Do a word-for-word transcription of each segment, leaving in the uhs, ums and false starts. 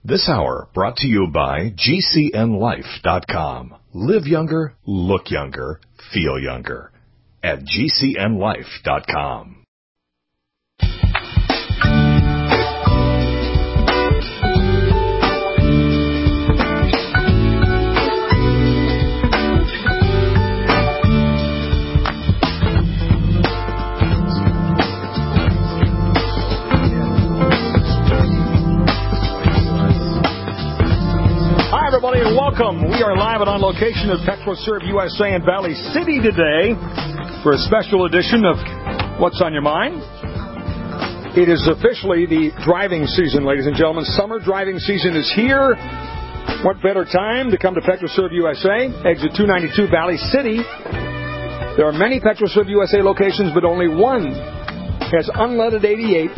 This hour brought to you by G C N life dot com. Live younger, look younger, feel younger at G C N life dot com. Everybody, and welcome. We are live and on location at PetroServe U S A in Valley City today for a special edition of What's on Your Mind. It is officially the driving season, ladies and gentlemen. Summer driving season is here. What better time to come to PetroServe U S A, exit two ninety-two, Valley City. There are many PetroServe U S A locations, but only one has unleaded eighty-eight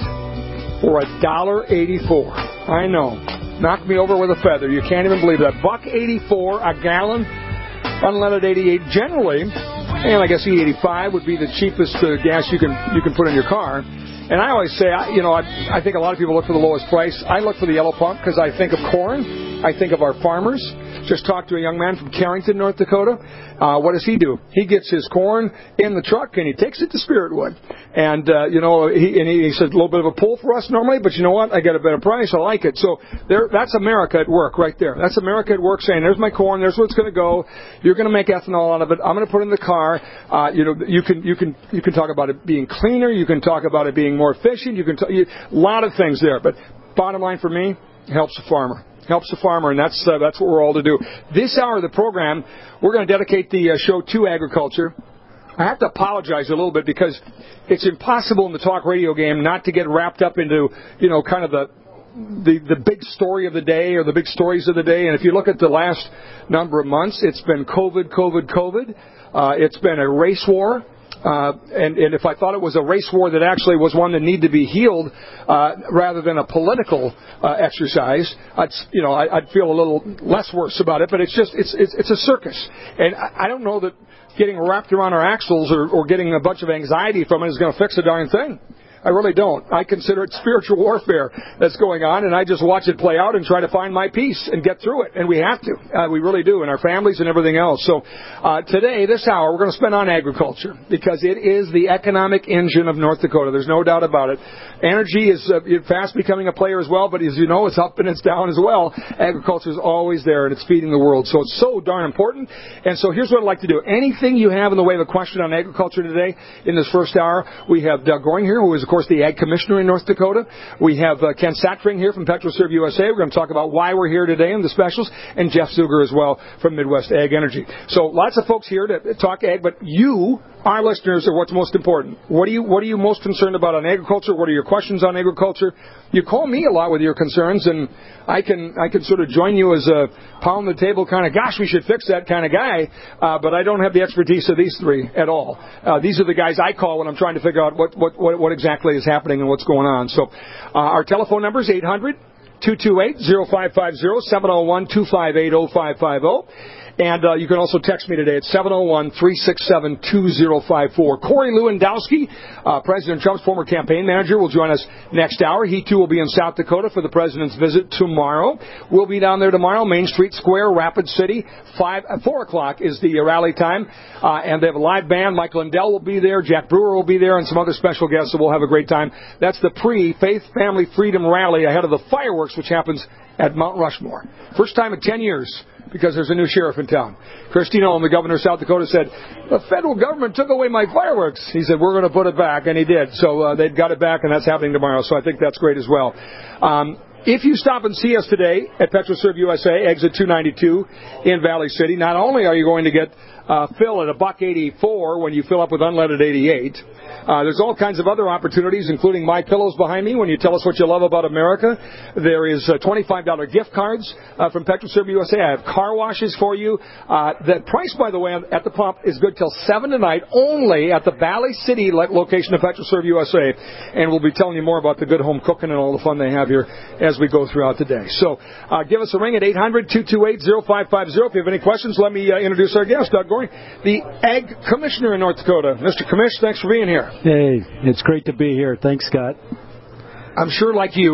for one dollar eighty-four. I know. Knocked me over with a feather. You can't even believe that. Buck eighty-four a gallon, unleaded eighty-eight. Generally, and I guess E eighty-five would be the cheapest uh, gas you can you can put in your car. And I always say, I, you know, I, I think a lot of people look for the lowest price. I look for the yellow pump because I think of corn. I think of our farmers. Just talked to a young man from Carrington, North Dakota. Uh, what does he do? He gets his corn in the truck and he takes it to Spiritwood. And, uh, you know, he, and he, he said a little bit of a pull for us normally, but you know what? I get a better price. I like it. So there, that's America at work right there. That's America at work saying, there's my corn. There's where it's going to go. You're going to make ethanol out of it. I'm going to put it in the car. Uh, you know, you can, you can, you can talk about it being cleaner. You can talk about it being more efficient. You can, t- you, a lot of things there. But bottom line for me, it helps the farmer. Helps the farmer, and that's uh, that's what we're all to do. This hour of the program, we're going to dedicate the uh, show to agriculture. I have to apologize a little bit because it's impossible in the talk radio game not to get wrapped up into, you know, kind of the the the big story of the day or the big stories of the day. And if you look at the last number of months, it's been COVID, COVID, COVID. Uh, it's been a race war. Uh, and, and if I thought it was a race war that actually was one that needed to be healed uh, rather than a political uh, exercise, I'd, you know, I, I'd feel a little less worse about it. But it's just it's it's, it's a circus, and I, I don't know that getting wrapped around our axles or, or getting a bunch of anxiety from it is going to fix a darn thing. I really don't. I consider it spiritual warfare that's going on, and I just watch it play out and try to find my peace and get through it. And we have to. Uh, we really do, and our families and everything else. So uh, today, this hour, we're going to spend on agriculture because it is the economic engine of North Dakota. There's no doubt about it. Energy is uh, fast becoming a player as well, but as you know, it's up and it's down as well. Agriculture is always there, and it's feeding the world. So it's so darn important. And so here's what I'd like to do. Anything you have in the way of a question on agriculture today in this first hour, we have Doug Goring here, who is, of course, the Ag Commissioner in North Dakota. We have uh, Ken Satring here from PetroServe U S A. We're going to talk about why we're here today in the specials, and Jeff Zuger as well from Midwest Ag Energy. So lots of folks here to talk ag, but you, our listeners, are what's most important. What are you What are you most concerned about on agriculture? What are your questions on agriculture? You call me a lot with your concerns, and I can I can sort of join you as a pound the table kind of, gosh, we should fix that kind of guy, uh, but I don't have the expertise of these three at all. Uh, these are the guys I call when I'm trying to figure out what, what, what, what exactly is happening and what's going on. So uh, our telephone number is eight hundred, two two eight, oh five five oh, seven oh one, two five eight, oh five five oh. And uh, you can also text me today at seven oh one, three six seven, two oh five four. Corey Lewandowski, uh, President Trump's former campaign manager, will join us next hour. He, too, will be in South Dakota for the president's visit tomorrow. We'll be down there tomorrow, Main Street Square, Rapid City. Five, uh, four o'clock is the uh, rally time. Uh, and they have a live band. Mike Lindell will be there. Jack Brewer will be there, and some other special guests, so we'll have a great time. That's the pre-Faith Family Freedom Rally ahead of the fireworks, which happens at Mount Rushmore. First time in ten years. Because there's a new sheriff in town. Christine Olin, the governor of South Dakota, said, the federal government took away my fireworks. He said, we're going to put it back, and he did. So uh, they've got it back, and that's happening tomorrow. So I think that's great as well. Um, if you stop and see us today at PetroServe U S A, exit two ninety-two in Valley City, not only are you going to get uh, fill at a buck eighty-four when you fill up with unleaded eighty-eight, Uh, there's all kinds of other opportunities, including My Pillows behind me when you tell us what you love about America. There is uh, twenty-five dollars gift cards uh, from PetroServe U S A. I have car washes for you. Uh, the price, by the way, at the pump is good till seven tonight, only at the Valley City location of PetroServe U S A. And we'll be telling you more about the good home cooking and all the fun they have here as we go throughout the day. So uh, give us a ring at eight hundred, two two eight, oh five five oh. If you have any questions, let me uh, introduce our guest, Doug Goring, the Ag Commissioner in North Dakota. Mister Commish, thanks for being here. Hey, it's great to be here. Thanks, Scott. I'm sure, like you,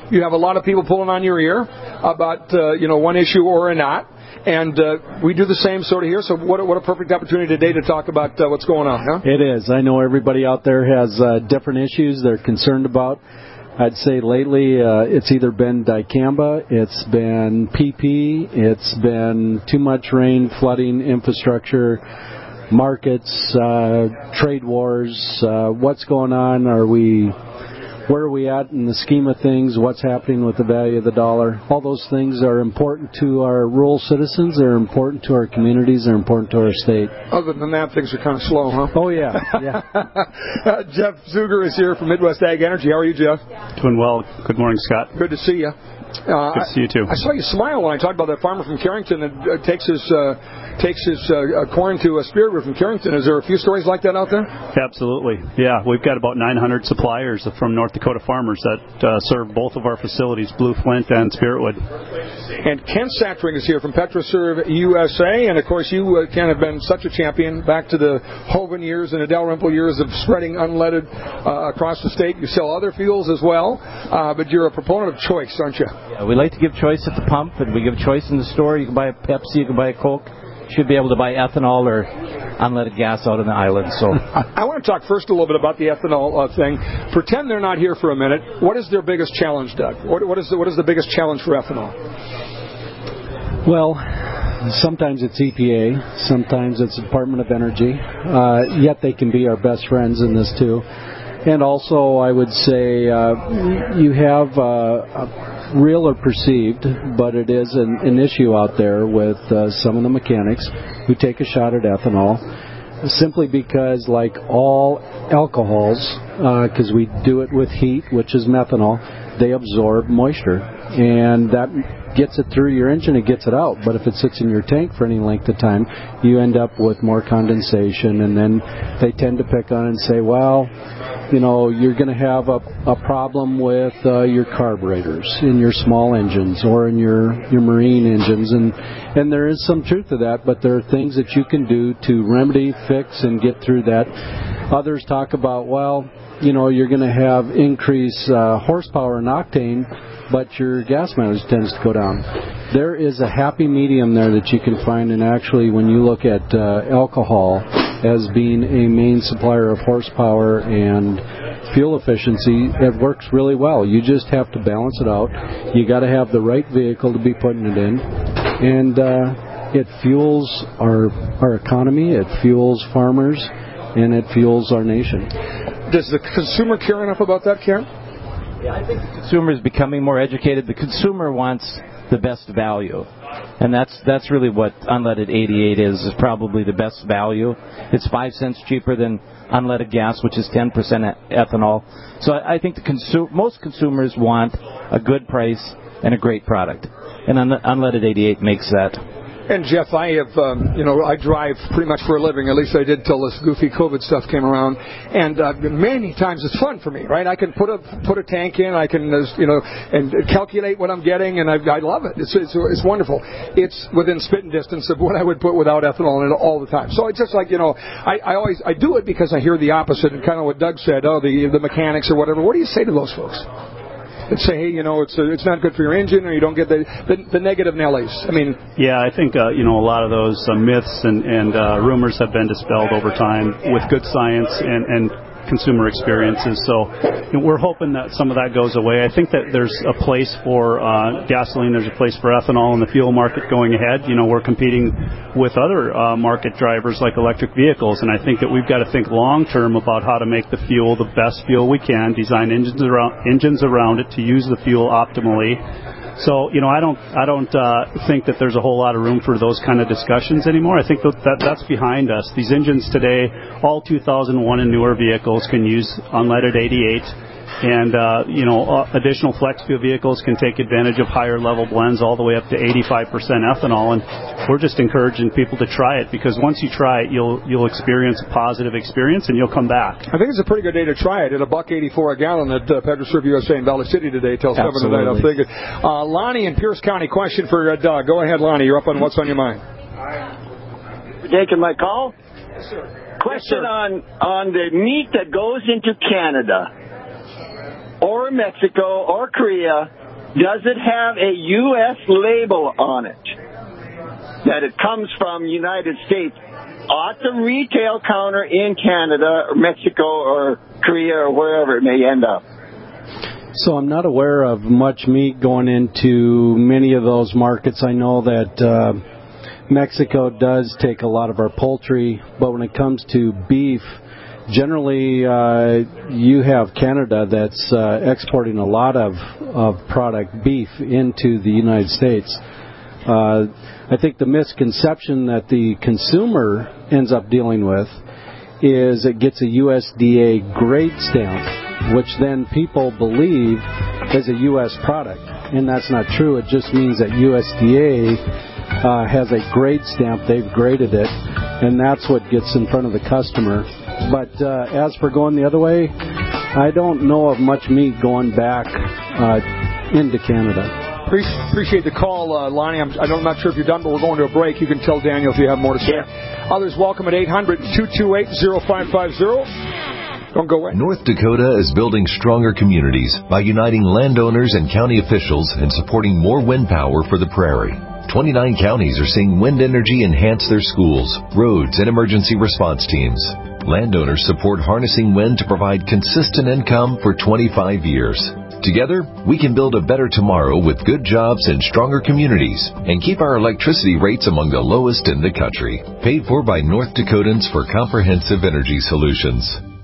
You have a lot of people pulling on your ear about, uh, you know, one issue or not. And uh, we do the same sort of here. So what a, what a perfect opportunity today to talk about uh, what's going on, huh? It is. I know everybody out there has uh, different issues they're concerned about. I'd say lately uh, it's either been dicamba, it's been P P, it's been too much rain, flooding, infrastructure, markets, uh, trade wars. Uh, what's going on? Are we... Where are we at in the scheme of things? What's happening with the value of the dollar? All those things are important to our rural citizens. They're important to our communities. They're important to our state. Other than that, things are kind of slow, huh? Oh, yeah. yeah. uh, Jeff Zuger is here from Midwest Ag Energy. How are you, Jeff? Doing well. Good morning, Scott. Good to see you. Uh, Good to see you, too. I, I saw you smile when I talked about that farmer from Carrington that uh, takes his uh, takes his uh, corn to a Spirit Root from Carrington. Is there a few stories like that out there? Absolutely. Yeah, we've got about nine hundred suppliers from North Dakota farmers that uh, serve both of our facilities, Blue Flint and Spiritwood. And Ken Satring is here from PetroServe U S A. And, of course, you, uh, Ken, have been such a champion back to the Hovind years and the Dalrymple years of spreading unleaded uh, across the state. You sell other fuels as well, uh, but you're a proponent of choice, aren't you? Yeah, we like to give choice at the pump, and we give choice in the store. You can buy a Pepsi, you can buy a Coke. You should be able to buy ethanol or unleaded gas out on the island. So I want to talk first a little bit about the ethanol uh, thing. Pretend they're not here for a minute. What is their biggest challenge, Doug? What, what is the, what is the biggest challenge for ethanol? Well, sometimes it's E P A, sometimes it's the Department of Energy. Uh, yet they can be our best friends in this too. And also, I would say uh, you have uh, a real or perceived, but it is an, an issue out there with uh, some of the mechanics who take a shot at ethanol simply because, like all alcohols, because uh, we do it with heat, which is methanol, they absorb moisture. And that gets it through your engine, it gets it out. But if it sits in your tank for any length of time, you end up with more condensation. And then they tend to pick on it and say, well, you know, you're going to have a, a problem with uh, your carburetors in your small engines or in your, your marine engines. And, and there is some truth to that, but there are things that you can do to remedy, fix, and get through that. Others talk about, well, you know, you're going to have increased uh, horsepower and octane, but your gas mileage tends to go down. There is a happy medium there that you can find, and actually when you look at uh, alcohol as being a main supplier of horsepower and fuel efficiency, it works really well. You just have to balance it out. You got to have the right vehicle to be putting it in, and uh, it fuels our our economy, it fuels farmers, and it fuels our nation. Does the consumer care enough about that, Karen? Yeah, I think the consumer is becoming more educated. The consumer wants the best value, and that's that's really what unleaded eighty-eight is, is probably the best value. It's five cents cheaper than unleaded gas, which is ten percent ethanol. So I, I think the consu- most consumers want a good price and a great product, and un- unleaded eighty-eight makes that. And Jeff, I have, um, you know, I drive pretty much for a living. At least I did till this goofy COVID stuff came around. And uh, many times it's fun for me, right? I can put a put a tank in, I can, uh, you know, and calculate what I'm getting, and I, I love it. It's, it's it's wonderful. It's within spitting distance of what I would put without ethanol in it all the time. So it's just like, you know, I, I always I do it because I hear the opposite, and kind of what Doug said. Oh, the the mechanics or whatever. What do you say to those folks? And say, hey, you know, it's uh, it's not good for your engine, or you don't get the the, the negative Nellies. I mean, yeah, I think uh, you know a lot of those uh, myths and and uh, rumors have been dispelled over time with good science and and consumer experiences. So you know, we're hoping that some of that goes away. I think that there's a place for uh, gasoline, there's a place for ethanol in the fuel market going ahead. You know, we're competing with other uh, market drivers like electric vehicles, and I think that we've got to think long term about how to make the fuel the best fuel we can, design engines around engines around it to use the fuel optimally. So, you know, I don't, I don't uh, think that there's a whole lot of room for those kind of discussions anymore. I think that, that that's behind us. These engines today, all two thousand one and newer vehicles can use unleaded eighty-eight, and uh, you know, uh, additional flex fuel vehicles can take advantage of higher level blends all the way up to eighty-five percent ethanol. And we're just encouraging people to try it, because once you try it, you'll you'll experience a positive experience and you'll come back. I think it's a pretty good day to try it at a buck eighty-four a gallon at uh, PetroServe U S A in Valley City today till seven tonight. I'm thinking. Uh, Lonnie in Pierce County, question for uh, Doug. Go ahead, Lonnie. You're up on What's on Your Mind. For taking my call. Yes, sir. Question yes, sir. on on the meat that goes into Canada. or Mexico or Korea, does it have a U S label on it that it comes from United States at the retail counter in Canada or Mexico or Korea or wherever it may end up? So I'm not aware of much meat going into many of those markets. I know that uh, Mexico does take a lot of our poultry, but when it comes to beef, generally uh, you have Canada that's uh, exporting a lot of, of product beef into the United States. Uh, I think the misconception that the consumer ends up dealing with is it gets a U S D A grade stamp, which then people believe is a U S product. And that's not true. It just means that U S D A uh, has a grade stamp. They've graded it, and that's what gets in front of the customer. But uh, as for going the other way, I don't know of much meat going back uh, into Canada. Appreciate the call, uh, Lonnie. I'm, I'm not sure if you're done, but we're going to a break. You can tell Daniel if you have more to say. Yeah. Others welcome at eight hundred, two two eight, oh five five oh. Don't go away. North Dakota is building stronger communities by uniting landowners and county officials and supporting more wind power for the prairie. twenty-nine counties are seeing wind energy enhance their schools, roads, and emergency response teams. Landowners support harnessing wind to provide consistent income for twenty-five years. Together, we can build a better tomorrow with good jobs and stronger communities and keep our electricity rates among the lowest in the country. Paid for by North Dakotans for Comprehensive Energy Solutions.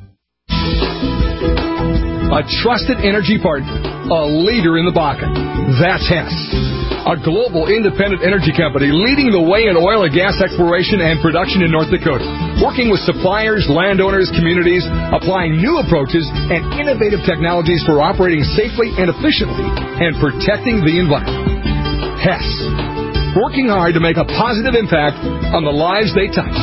A trusted energy partner, a leader in the Bakken. That's Hess, a global independent energy company leading the way in oil and gas exploration and production in North Dakota, working with suppliers, landowners, communities, applying new approaches and innovative technologies for operating safely and efficiently and protecting the environment. Hess, working hard to make a positive impact on the lives they touch.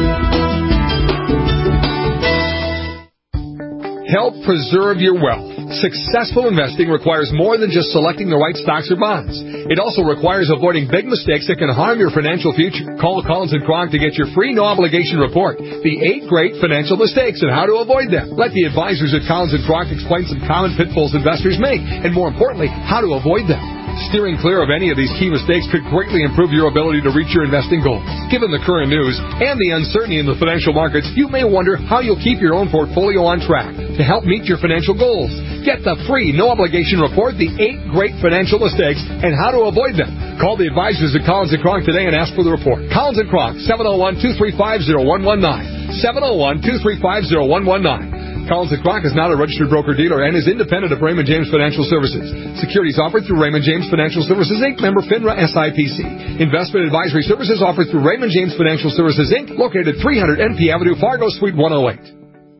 Help preserve your wealth. Successful investing requires more than just selecting the right stocks or bonds. It also requires avoiding big mistakes that can harm your financial future. Call Collins and Kronk to get your free no-obligation report, The Eight Great Financial Mistakes and How to Avoid Them. Let the advisors at Collins and Kronk explain some common pitfalls investors make, and more importantly, how to avoid them. Steering clear of any of these key mistakes could greatly improve your ability to reach your investing goals. Given the current news and the uncertainty in the financial markets, you may wonder how you'll keep your own portfolio on track to help meet your financial goals. Get the free, no-obligation report, The Eight Great Financial Mistakes and How to Avoid Them. Call the advisors at Collins and Kronk today and ask for the report. Collins and Kronk, seven oh one, two three five, oh one one nine. seven oh one, two three five, oh one one nine. Collins and Kronk is not a registered broker-dealer and is independent of Raymond James Financial Services. Securities offered through Raymond James Financial Services, Incorporated, member FINRA S I P C. Investment advisory services offered through Raymond James Financial Services, Incorporated, located at three hundred N P Avenue, Fargo, Suite one oh eight.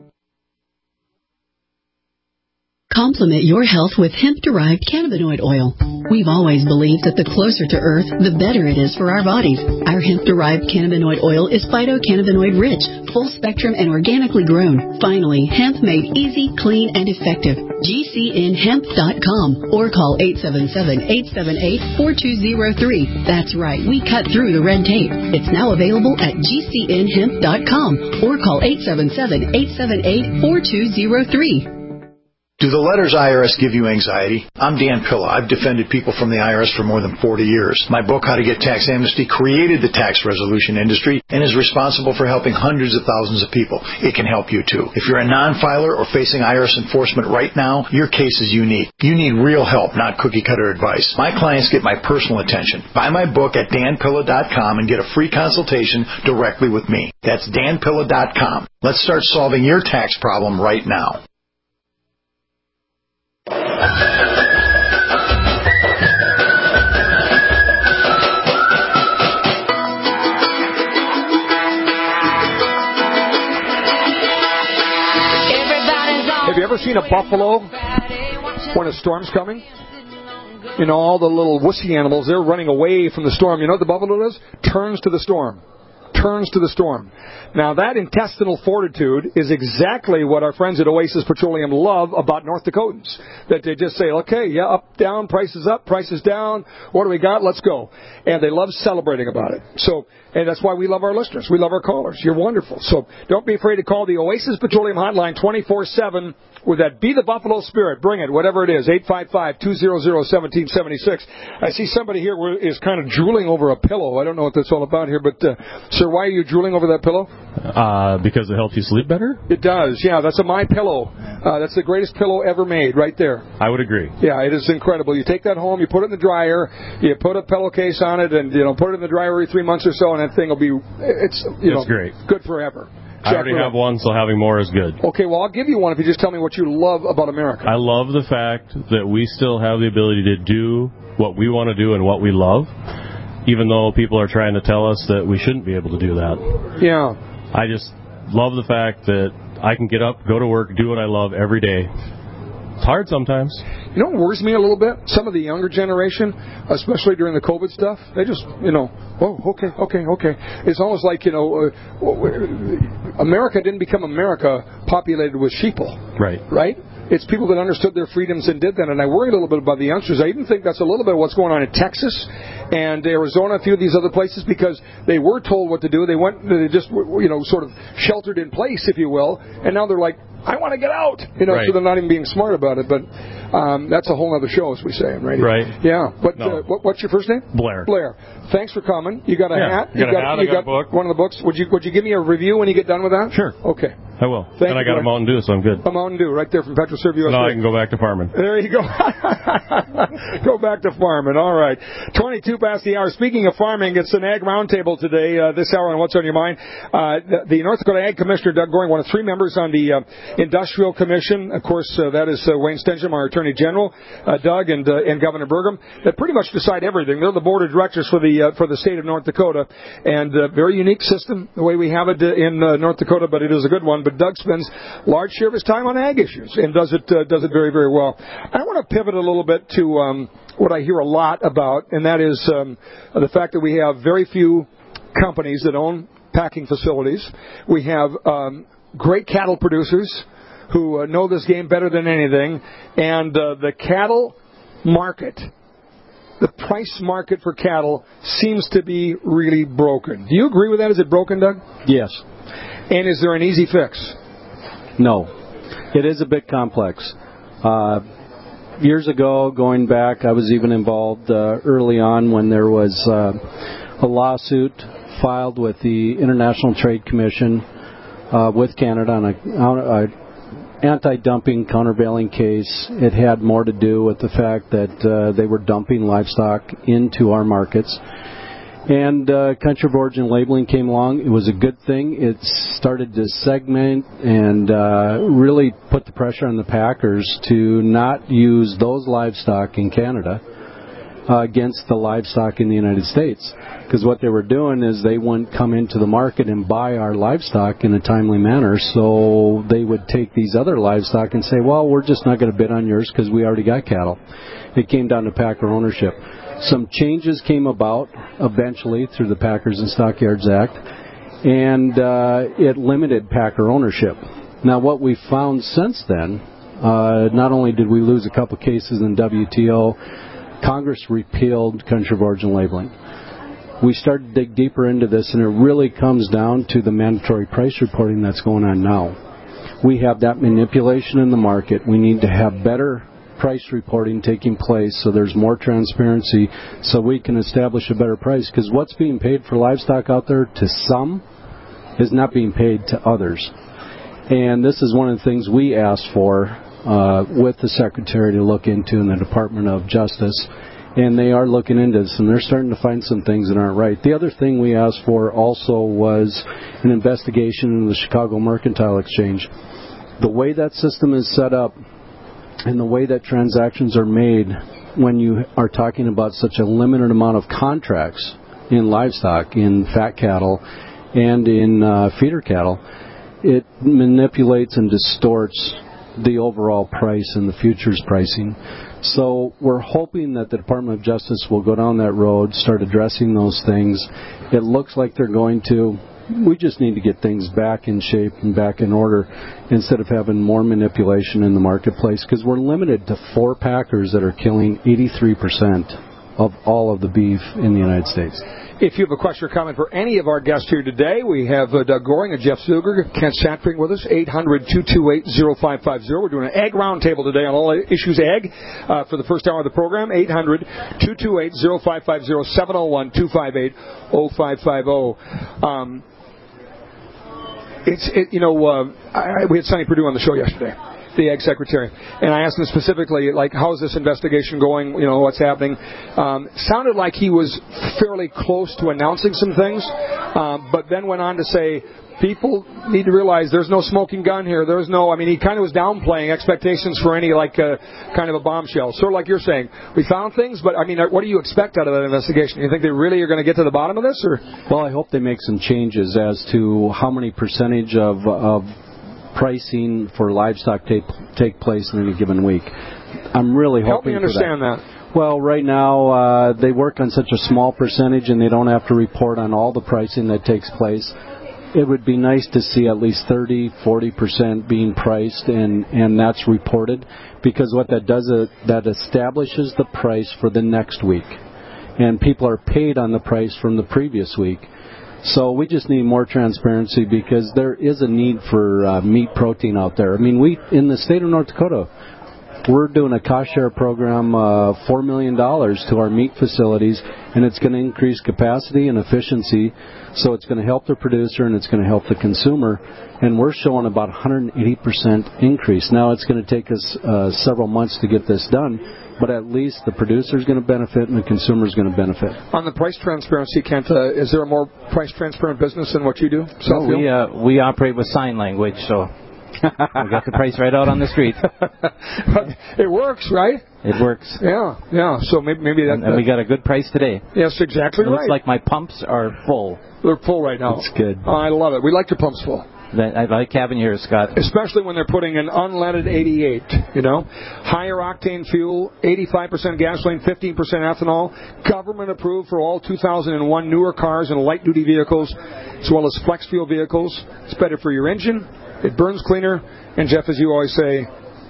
Complement your health with hemp-derived cannabinoid oil. We've always believed that the closer to Earth, the better it is for our bodies. Our hemp-derived cannabinoid oil is phytocannabinoid-rich, full-spectrum, and organically grown. Finally, hemp made easy, clean, and effective. G C N hemp dot com or call eight seven seven, eight seven eight, four two zero three. That's right, we cut through the red tape. It's now available at G C N hemp dot com or call eight seven seven, eight seven eight, four two zero three. Do the letters I R S give you anxiety? I'm Dan Pilla. I've defended people from the I R S for more than forty years. My book, How to Get Tax Amnesty, created the tax resolution industry and is responsible for helping hundreds of thousands of people. It can help you, too. If you're a non-filer or facing I R S enforcement right now, your case is unique. You need real help, not cookie-cutter advice. My clients get my personal attention. Buy my book at Dan Pilla dot com and get a free consultation directly with me. That's Dan Pilla dot com. Let's start solving your tax problem right now. Have you ever seen a buffalo when a storm's coming? You know, all the little wussy animals, they're running away from the storm. You know what the buffalo does? Turns to the storm. turns to the storm. Now, that intestinal fortitude is exactly what our friends at Oasis Petroleum love about North Dakotans. That they just say, okay, yeah, up, down, prices up, prices down. What do we got? Let's go. And they love celebrating about it. So, and that's why we love our listeners. We love our callers. You're wonderful. So don't be afraid to call the Oasis Petroleum Hotline twenty-four seven with that Be the Buffalo spirit. Bring it, whatever it is, eight five five, two hundred, one seven seven six. I see somebody here is kind of drooling over a pillow. I don't know what that's all about here, but, uh, sir, why are you drooling over that pillow? Uh, because it helps you sleep better? It does, yeah. That's a My Pillow. Uh, that's the greatest pillow ever made, right there. I would agree. Yeah, it is incredible. You take that home, you put it in the dryer, you put a pillowcase on it, and, you know, put it in the dryer every three months or so, and that thing will be, it's, you know, it's great. Good forever. I already have one, so having more is good. Okay, well, I'll give you one if you just tell me what you love about America. I love the fact that we still have the ability to do what we want to do and what we love, even though people are trying to tell us that we shouldn't be able to do that. Yeah. I just love the fact that I can get up, go to work, do what I love every day. It's hard sometimes. You know what worries me a little bit? Some of the younger generation, especially during the COVID stuff, they just, you know, oh, okay, okay, okay. It's almost like, you know, uh, America didn't become America populated with sheeple. Right. Right? It's people that understood their freedoms and did that, and I worry a little bit about the youngsters. I even think that's a little bit of what's going on in Texas and Arizona, a few of these other places, because they were told what to do. They went, they just, you know, sort of sheltered in place, if you will, and now they're like, I want to get out, you know, right. So they're not even being smart about it. But um, that's a whole other show, as we say in radio. Right. Yeah. But no. uh, what, what's your first name? Blair. Blair. Thanks for coming. You got a yeah, hat. You got, got a hat. You I got, got a book. One of the books. Would you Would you give me a review when you get done with that? Sure. Okay. I will. Thank and I you, got Blair. a Mountain Dew, so I'm good. A Mountain Dew, right there from PetroServe U S A. Now I can go back to farming. There you go. Go back to farming. All right. twenty-two past the hour. Speaking of farming, it's an Ag Roundtable today, uh, this hour on What's on Your Mind. Uh, the, the North Dakota Ag Commissioner, Doug Goring, one of three members on the uh, Industrial Commission. Of course, uh, that is uh, Wayne Stensham, our Attorney General, uh, Doug, and, uh, and Governor Burgum. They pretty much decide everything. They're the board of directors for the uh, for the state of North Dakota. And a uh, very unique system, the way we have it in uh, North Dakota, but it is a good one. But Doug spends a large share of his time on ag issues and does it uh, does it very, very well. I want to pivot a little bit to um, what I hear a lot about, and that is um, the fact that we have very few companies that own packing facilities. We have um, great cattle producers who uh, know this game better than anything, and uh, the cattle market, the price market for cattle seems to be really broken. Do you agree with that? Is it broken, Doug? Yes. And is there an easy fix? No. It is a bit complex. Uh, years ago, going back, I was even involved uh, early on when there was uh, a lawsuit filed with the International Trade Commission uh, with Canada on a, on a anti-dumping countervailing case. It had more to do with the fact that uh, they were dumping livestock into our markets. And uh, country of origin labeling came along. It was a good thing. It started to segment and uh, really put the pressure on the packers to not use those livestock in Canada uh, against the livestock in the United States. Because what they were doing is they wouldn't come into the market and buy our livestock in a timely manner, so they would take these other livestock and say, well, we're just not going to bid on yours because we already got cattle. It came down to packer ownership. Some changes came about eventually through the Packers and Stockyards Act, and uh, it limited packer ownership. Now, what we found since then, uh, not only did we lose a couple cases in W T O, Congress repealed country of origin labeling. We started to dig deeper into this, and it really comes down to the mandatory price reporting that's going on now. We have that manipulation in the market. We need to have better price reporting taking place so there's more transparency so we can establish a better price, because what's being paid for livestock out there to some is not being paid to others. And this is one of the things we asked for uh, with the Secretary to look into in the Department of Justice, and they are looking into this, and they're starting to find some things that aren't right. The other thing we asked for also was an investigation into the Chicago Mercantile Exchange. The way that system is set up and the way that transactions are made when you are talking about such a limited amount of contracts in livestock, in fat cattle, and in uh, feeder cattle, it manipulates and distorts the overall price and the futures pricing. So we're hoping that the Department of Justice will go down that road, start addressing those things. It looks like they're going to. we just need to get things back in shape and back in order instead of having more manipulation in the marketplace, because we're limited to four packers that are killing eighty-three percent of all of the beef in the United States. If you have a question or comment for any of our guests here today, we have uh, Doug Goring and Jeff Zuger, Kent Satpring with us, eight hundred, two two eight, oh five five oh. We're doing an egg roundtable today on all issues egg uh, for the first hour of the program, eight hundred, two two eight, oh five five oh, seven oh one, two five eight, oh five five oh. Um, it's, it, you know, uh, I, we had Sonny Perdue on the show yesterday, the Ag Secretary, and I asked him specifically, like, how is this investigation going, you know, what's happening. Um, sounded like he was fairly close to announcing some things, um, but then went on to say, people need to realize there's no smoking gun here. There's no, I mean, he kind of was downplaying expectations for any, like, uh, kind of a bombshell. Sort of like you're saying, we found things, but, I mean, what do you expect out of that investigation? You think they really are going to get to the bottom of this, or? Well, I hope they make some changes as to how many percentage of, of pricing for livestock take take place in any given week. I'm really hoping Help me understand for that. that. Well, right now uh, they work on such a small percentage, and they don't have to report on all the pricing that takes place. It would be nice to see at least thirty, forty percent being priced, and, and that's reported, because what that does is that establishes the price for the next week, and people are paid on the price from the previous week. So we just need more transparency, because there is a need for uh, meat protein out there. I mean, we in the state of North Dakota, we're doing a cost share program, uh, four million dollars to our meat facilities, and it's going to increase capacity and efficiency. So it's going to help the producer and it's going to help the consumer. And we're showing about one hundred eighty percent increase. Now it's going to take us uh, several months to get this done, but at least the producer is going to benefit and the consumer is going to benefit. On the price transparency, Kent, uh, is there a more price transparent business than what you do? No, we uh, we operate with sign language, so we got the price right out on the street. It works, right? It works. Yeah, yeah. So maybe maybe that. And, and we got a good price today. Yes, exactly it right. Looks like my pumps are full. They're full right now. That's good. Oh, I love it. We like your pumps full. I like having yours, Scott. Especially when they're putting in unleaded eighty-eight, you know. Higher octane fuel, eighty-five percent gasoline, fifteen percent ethanol. Government approved for all two thousand one newer cars and light-duty vehicles, as well as flex fuel vehicles. It's better for your engine. It burns cleaner. And, Jeff, as you always say,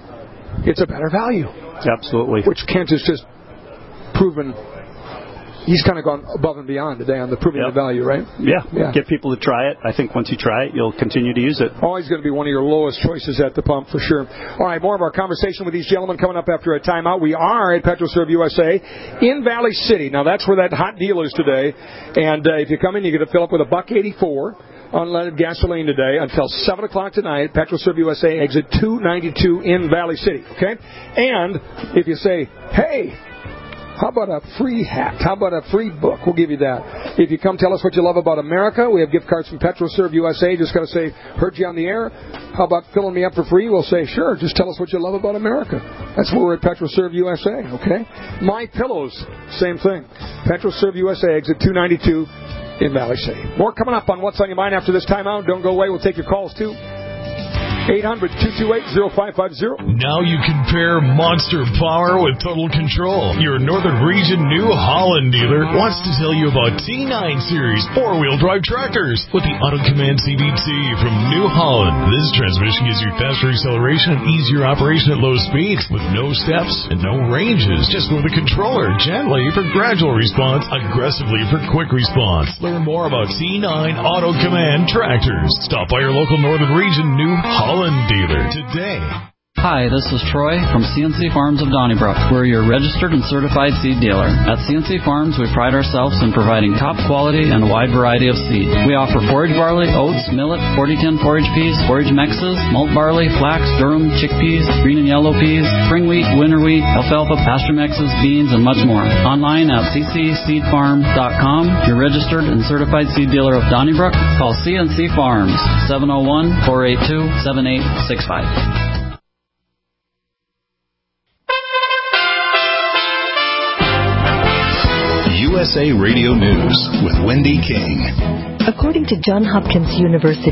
it's a better value. Absolutely. Which Kent has just proven. He's kind of gone above and beyond today on the proving yep. the value, right? Yeah. yeah. Get people to try it. I think once you try it, you'll continue to use it. Always going to be one of your lowest choices at the pump, for sure. All right, more of our conversation with these gentlemen coming up after a timeout. We are at PetroServe U S A in Valley City. Now, that's where that hot deal is today. And uh, if you come in, you get to fill up with a buck eighty-four unleaded gasoline today until seven o'clock tonight. PetroServe U S A, exit two ninety-two in Valley City, okay? And if you say, hey, how about a free hat? How about a free book? We'll give you that. If you come tell us what you love about America, we have gift cards from PetroServe U S A. Just got to say, heard you on the air. How about filling me up for free? We'll say, sure, just tell us what you love about America. That's where we're at PetroServe U S A, okay? My Pillows, same thing. PetroServe U S A, exit two ninety-two in Valley City. More coming up on What's on Your Mind after this timeout. Don't go away. We'll take your calls, too. eight hundred, two two eight, oh five five oh. Now you can pair monster power with total control. Your Northern Region New Holland dealer wants to tell you about T nine Series four-wheel drive tractors with the Auto Command C V T from New Holland. This transmission gives you faster acceleration and easier operation at low speeds with no steps and no ranges. Just move the controller gently for gradual response, aggressively for quick response. Learn more about T nine Auto Command tractors. Stop by your local Northern Region New Holland dealer today. Hi, this is Troy from C N C Farms of Donnybrook. We're your registered and certified seed dealer. At C N C Farms, we pride ourselves in providing top quality and a wide variety of seed. We offer forage barley, oats, millet, forty ten forage peas, forage mixes, malt barley, flax, durum, chickpeas, green and yellow peas, spring wheat, winter wheat, alfalfa, pasture mixes, beans, and much more. Online at c c seed farm dot com. Your registered and certified seed dealer of Donnybrook. Call C N C Farms, seven oh one, four eight two, seven eight six five. U S A Radio News with Wendy King. According to Johns Hopkins University,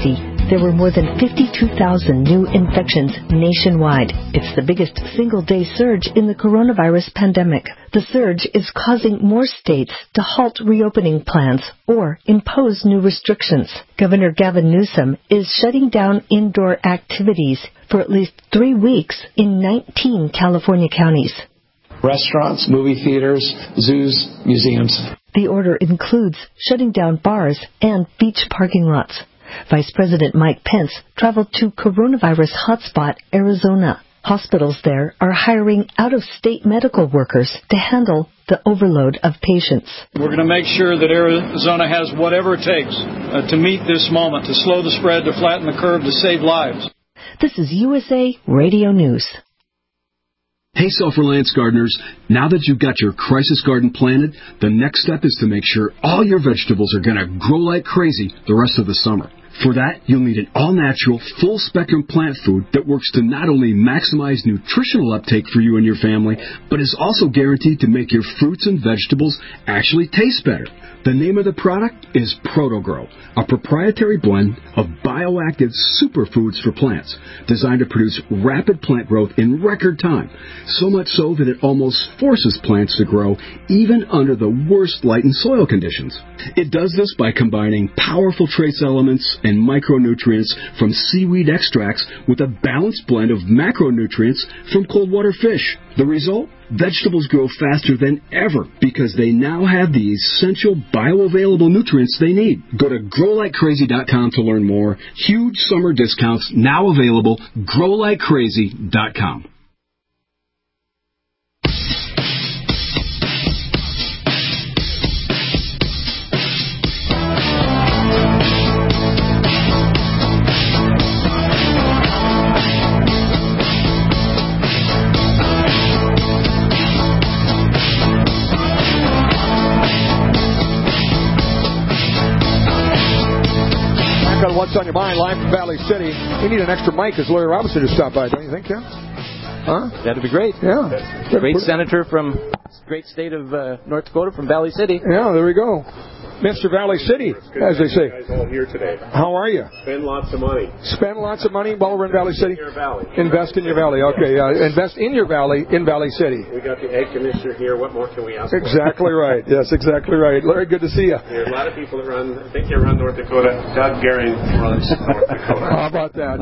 there were more than fifty-two thousand new infections nationwide. It's the biggest single-day surge in the coronavirus pandemic. The surge is causing more states to halt reopening plans or impose new restrictions. Governor Gavin Newsom is shutting down indoor activities for at least three weeks in nineteen California counties. Restaurants, movie theaters, zoos, museums. The order includes shutting down bars and beach parking lots. Vice President Mike Pence traveled to coronavirus hotspot Arizona. Hospitals there are hiring out-of-state medical workers to handle the overload of patients. We're going to make sure that Arizona has whatever it takes uh, to meet this moment, to slow the spread, to flatten the curve, to save lives. This is U S A Radio News. Hey, self-reliance gardeners, now that you've got your crisis garden planted, the next step is to make sure all your vegetables are going to grow like crazy the rest of the summer. For that, you'll need an all-natural, full-spectrum plant food that works to not only maximize nutritional uptake for you and your family, but is also guaranteed to make your fruits and vegetables actually taste better. The name of the product is ProtoGrow, a proprietary blend of bioactive superfoods for plants, designed to produce rapid plant growth in record time, so much so that it almost forces plants to grow even under the worst light and soil conditions. It does this by combining powerful trace elements and micronutrients from seaweed extracts with a balanced blend of macronutrients from cold water fish. The result? Vegetables grow faster than ever because they now have the essential bioavailable nutrients they need. Go to grow like crazy dot com to learn more. Huge summer discounts now available. grow like crazy dot com. What's on your mind, live from Valley City. We need an extra mic as Larry Robinson just stopped by, don't you think, Ken? Huh? That'd be great. Yeah. Great senator from great state of uh, North Dakota, from Valley City. Yeah, there we go. Mister Valley City, as they say. You guys all here today. How are you? Spend lots of money. Spend lots of money while we're in Valley City? In your valley. Invest in your valley. Okay, yeah. Invest in your valley in Valley City. We got the egg commissioner here. What more can we ask Exactly for? right. Yes, exactly right. Larry, good to see you. There are a lot of people that run, I think you run North Dakota. Doug Goehring runs North Dakota. How about that?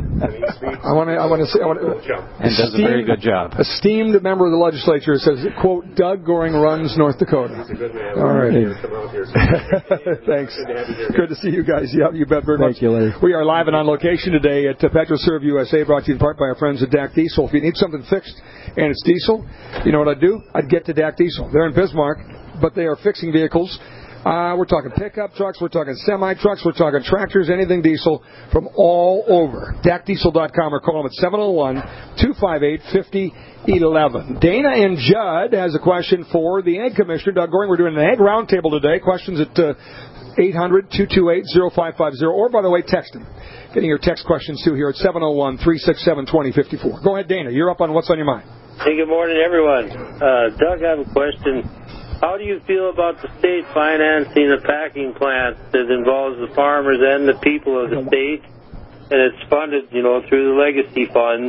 I want to I want to say I want to and does a very good job. Esteemed member of the legislature says, quote, Doug Goehring runs North Dakota. He's a good man. All right. Come out here. So Thanks. Good to have you here. Good to see you guys. Yeah, you bet very much. Thank you, Larry. We are live and on location today at uh, PetroServe U S A, brought to you in part by our friends at D A C Diesel. If you need something fixed and it's diesel, you know what I'd do? I'd get to D A C Diesel. They're in Bismarck, but they are fixing vehicles. Uh, we're talking pickup trucks, we're talking semi-trucks, we're talking tractors, anything diesel from all over. D A C diesel dot com or call them at seven oh one, two five eight, five oh one one. Dana and Judd has a question for the Ag Commissioner, Doug Goehring. We're doing an Ag Roundtable today. Questions at uh, eight hundred, two two eight, oh five five oh, or, by the way, text him. Getting your text questions, too, here at seven oh one, three six seven, two oh five four. Go ahead, Dana. You're up on What's on Your Mind. Hey, good morning, everyone. Uh, Doug, I have a question. How do you feel about the state financing a packing plant that involves the farmers and the people of the state, and it's funded, you know, through the Legacy Fund,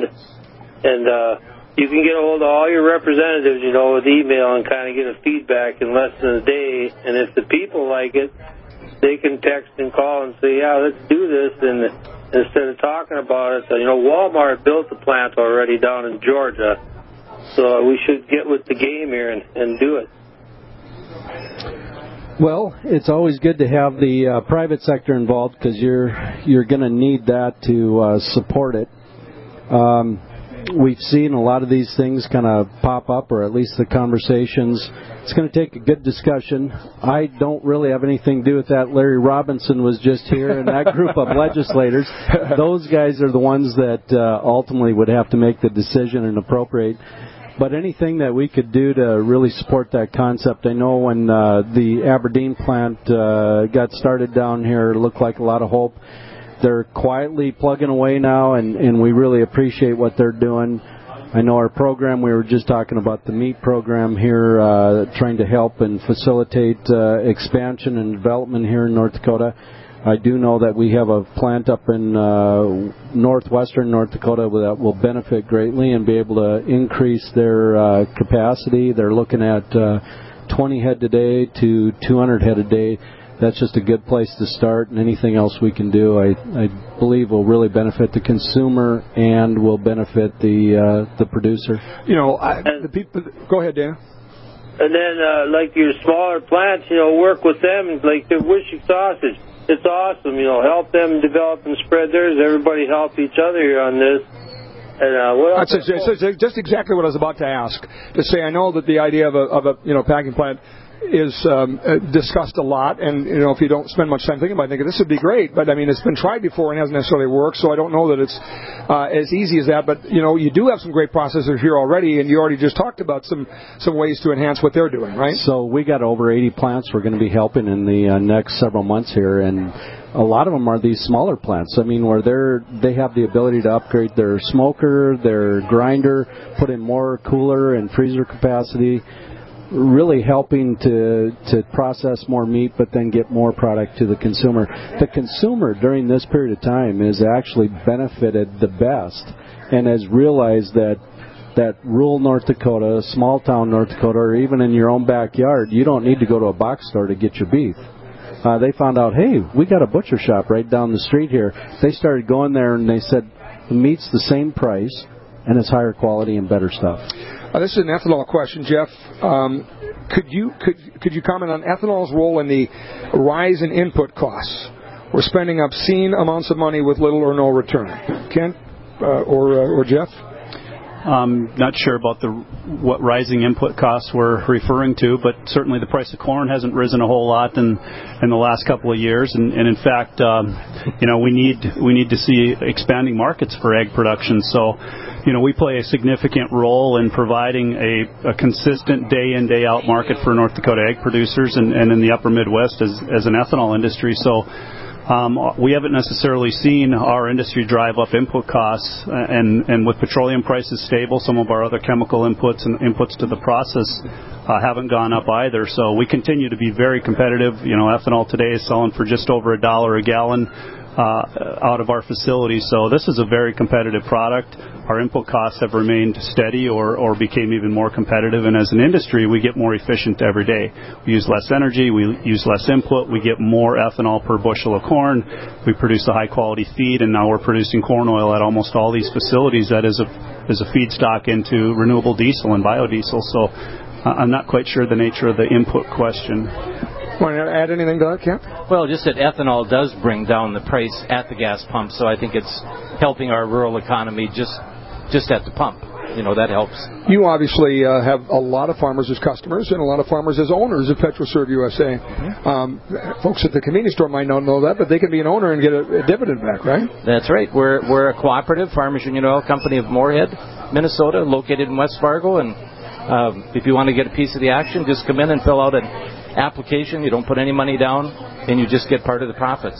and uh, you can get a hold of all your representatives, you know, with email and kind of get a feedback in less than a day, and if the people like it, they can text and call and say, yeah, let's do this, and instead of talking about it, you know, Walmart built the plant already down in Georgia, so we should get with the game here and, and do it. Well, it's always good to have the uh, private sector involved because you're you're going to need that to uh, support it. Um, we've seen a lot of these things kind of pop up, or at least the conversations. It's going to take a good discussion. I don't really have anything to do with that. Larry Robinson was just here, and that group of legislators, those guys are the ones that uh, ultimately would have to make the decision and appropriate. But anything that we could do to really support that concept, I know when uh, the Aberdeen plant uh, got started down here, it looked like a lot of hope. They're quietly plugging away now, and, and we really appreciate what they're doing. I know our program, we were just talking about the meat program here, uh, trying to help and facilitate uh, expansion and development here in North Dakota. I do know that we have a plant up in uh, northwestern North Dakota that will benefit greatly and be able to increase their uh, capacity. They're looking at uh, twenty head a day to two hundred head a day. That's just a good place to start, and anything else we can do, I, I believe, will really benefit the consumer and will benefit the uh, the producer. You know, I, the people. Go ahead, Dana. And then, uh, like your smaller plants, you know, work with them, like the Wishick sausage. It's awesome, you know, help them develop and spread theirs. Everybody help each other here on this. And uh, what else? That's just, just, just exactly what I was about to ask. To say, I know that the idea of a, of a you know packing plant is um, uh, discussed a lot, and you know if you don't spend much time thinking about it, I think this would be great. But I mean, it's been tried before and hasn't necessarily worked, so I don't know that it's uh, as easy as that. But you know, you do have some great processors here already, and you already just talked about some some ways to enhance what they're doing, right? So we got over eighty plants we're going to be helping in the uh, next several months here, and a lot of them are these smaller plants. I mean, where they're they have the ability to upgrade their smoker, their grinder, put in more cooler and freezer capacity, really helping to to process more meat, but then get more product to the consumer. The consumer during this period of time has actually benefited the best and has realized that that rural North Dakota, small town North Dakota, or even in your own backyard, you don't need to go to a box store to get your beef. Uh, they found out, hey, we got a butcher shop right down the street here. They started going there and they said the meat's the same price and it's higher quality and better stuff. Uh, this is an ethanol question, Jeff. Um, could you could could you comment on ethanol's role in the rise in input costs? We're spending obscene amounts of money with little or no return. Ken uh, or uh, or Jeff? Um, not sure about the what rising input costs we're referring to, but certainly the price of corn hasn't risen a whole lot in in the last couple of years, and, and in fact, um, you know, we need we need to see expanding markets for egg production. So, you know, we play a significant role in providing a, a consistent day in day out market for North Dakota egg producers, and, and in the Upper Midwest as as an ethanol industry. So. Um, we haven't necessarily seen our industry drive up input costs, and, and with petroleum prices stable, some of our other chemical inputs and inputs to the process uh, haven't gone up either. So we continue to be very competitive. You know, ethanol today is selling for just over a dollar a gallon uh, out of our facility. So this is a very competitive product. Our input costs have remained steady or, or became even more competitive. And as an industry, we get more efficient every day. We use less energy. We use less input. We get more ethanol per bushel of corn. We produce a high-quality feed, and now we're producing corn oil at almost all these facilities that is a, is a feedstock into renewable diesel and biodiesel. So uh, I'm not quite sure the nature of the input question. Want to add anything to that, Kent? Well, just that ethanol does bring down the price at the gas pump, so I think it's helping our rural economy just just at the pump. You know, that helps. You obviously uh, have a lot of farmers as customers and a lot of farmers as owners of PetroServe U S A. Mm-hmm. Um, folks at the convenience store might not know that, but they can be an owner and get a, a dividend back, right? That's right. We're we're a cooperative Farmers Union Oil Company of Moorhead, Minnesota, located in West Fargo, and um, if you want to get a piece of the action, just come in and fill out an application. You don't put any money down, and you just get part of the profits.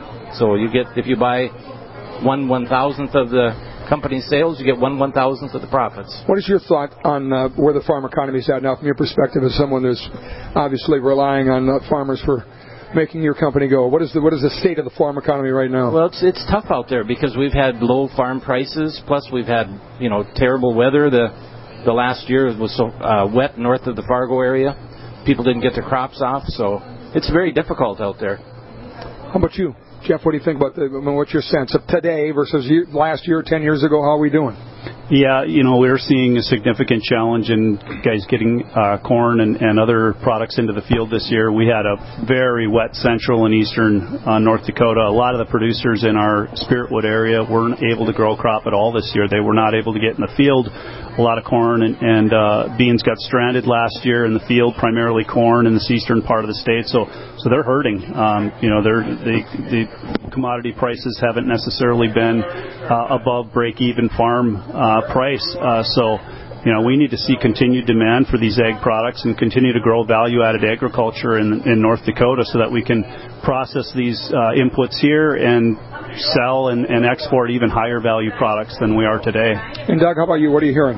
So you get, if you buy one one thousandth of the company's sales, you get one one thousandth of the profits. What is your thought on uh, where the farm economy is at now, from your perspective as someone who's obviously relying on uh, farmers for making your company go? What is the what is the state of the farm economy right now? Well, it's it's tough out there because we've had low farm prices, plus we've had you know terrible weather. The the last year was so uh, wet north of the Fargo area. People didn't get their crops off, so it's very difficult out there. How about you, Jeff? What do you think about the, I mean, what's your sense of today versus you, last year, ten years ago? How are we doing? Yeah, you know, we're seeing a significant challenge in guys getting uh, corn and, and other products into the field this year. We had a very wet central and eastern uh, North Dakota. A lot of the producers in our Spiritwood area weren't able to grow crop at all this year. They were not able to get in the field. A lot of corn and, and uh, beans got stranded last year in the field, primarily corn in this eastern part of the state. So, so they're hurting. Um, you know, they're, they, the commodity prices haven't necessarily been uh, above break-even farm uh, price. Uh, so, you know, we need to see continued demand for these egg products and continue to grow value-added agriculture in, in North Dakota so that we can process these uh, inputs here and sell and, and export even higher value products than we are today. And Doug, how about you? What are you hearing?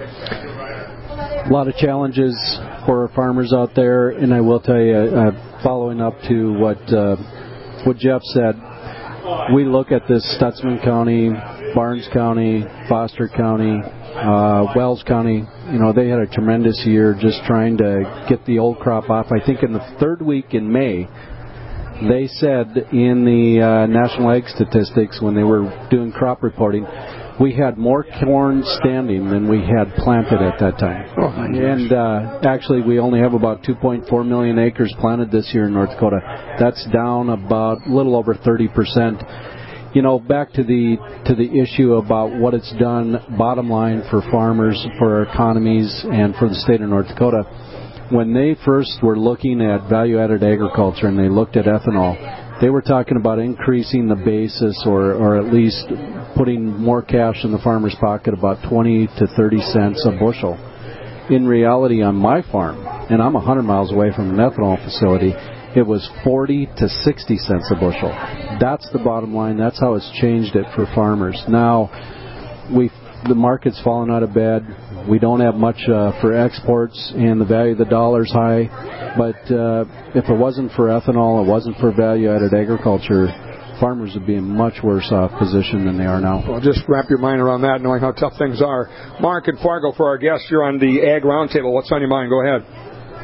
A lot of challenges for our farmers out there, and I will tell you, uh, following up to what uh, what Jeff said. We look at this Stutzman County, Barnes County, Foster County, uh, Wells County. You know, they had a tremendous year just trying to get the old crop off. I think in the third week in May, they said in the uh, National Ag Statistics when they were doing crop reporting, we had more corn standing than we had planted at that time. Oh, and uh, actually, we only have about two point four million acres planted this year in North Dakota. That's down about a little over thirty percent. You know, back to the to the issue about what it's done, bottom line for farmers, for our economies, and for the state of North Dakota. When they first were looking at value-added agriculture and they looked at ethanol, they were talking about increasing the basis or, or at least putting more cash in the farmer's pocket, about twenty to thirty cents a bushel. In reality, on my farm, and I'm one hundred miles away from an ethanol facility, it was forty to sixty cents a bushel. That's the bottom line. That's how it's changed it for farmers. Now, we the market's fallen out of bed. We don't have much uh, for exports, and the value of the dollar's high. But uh, if it wasn't for ethanol, it wasn't for value-added agriculture, farmers would be in much worse off position than they are now. Well, just wrap your mind around that, knowing how tough things are. Mark and Fargo, for our guests, you're on the Ag Roundtable. What's on your mind? Go ahead.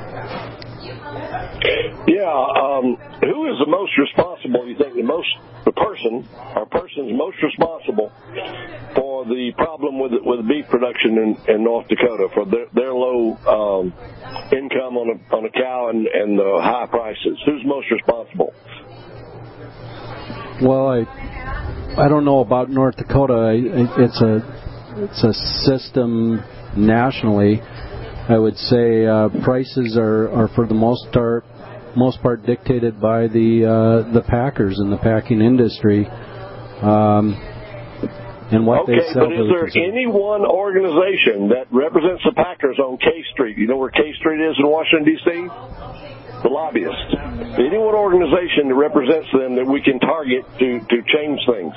Yeah, um, who is the most responsible, you think, the most, the person, or persons most responsible for the problem with with beef production in, in North Dakota, for their, their low um, income on a, on a cow and, and the high prices? Who's most responsible? Well, I I don't know about North Dakota. I, it's a it's a system nationally. I would say uh, prices are, are for the most part most part dictated by the uh, the packers and the packing industry, um, and what okay, they sell. Okay, but is there consumer. any one organization that represents the packers on K Street? You know where K Street is in Washington, D C? The lobbyists. Any one organization that represents them that we can target to, to change things?